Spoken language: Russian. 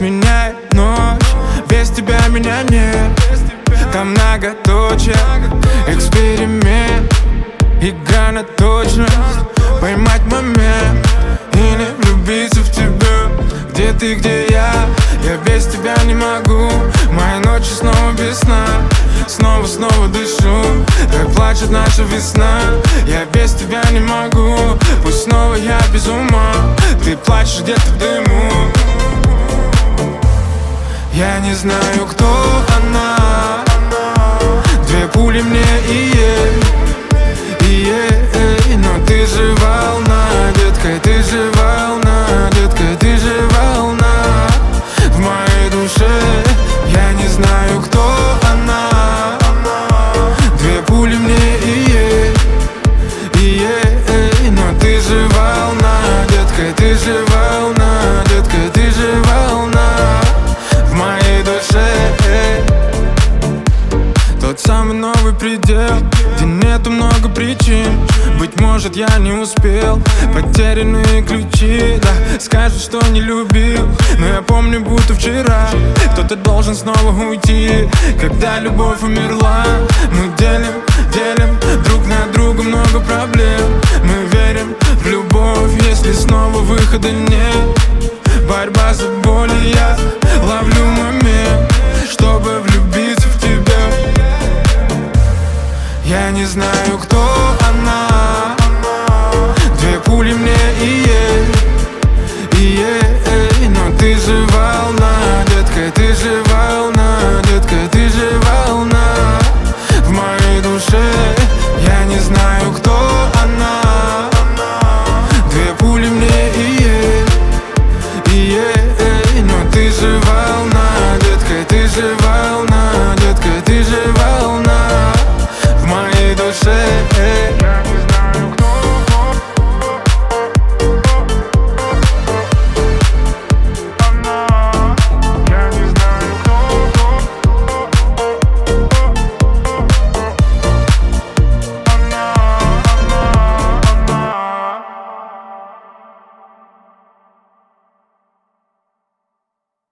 сменяет ночь. Без тебя меня нет. Там многоточие, эксперимент, игра на точность. Поймать момент и не влюбиться в тебя. Где ты, где я без тебя не могу. Мои ночи снова без сна. Снова дышу, как плачет наша весна. Я без тебя не могу, пусть снова я без ума. Ты плачешь где-то в дыму. Я не знаю, кто она. Две пули мне и ей, но ты же волна, детка, ты же волна, детка, ты же волна в моей душе. Я не знаю, кто она. Две пули мне и ей, но ты же волна, детка, ты же волна, детка, ты же волна в моей душе. Тот самый новый предел, где нету много причин. Быть может, я не успел, потерянные ключи. Да, скажут, что не любил, но я помню, будто вчера. Кто-то должен снова уйти, когда любовь умерла. Мы делим друг на друга много проблем. Мы верим в любовь, если снова выхода нет. Борьба за боль, и я ловлю момент, чтобы влюбиться в тебя. Я не знаю, кто она. Две пули мне и ей,